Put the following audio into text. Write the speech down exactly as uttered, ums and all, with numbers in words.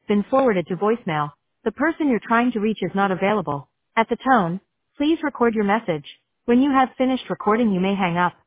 been forwarded to voicemail. The person you're trying to reach is not available. At the tone, please record your message. When you have finished recording, you may hang up.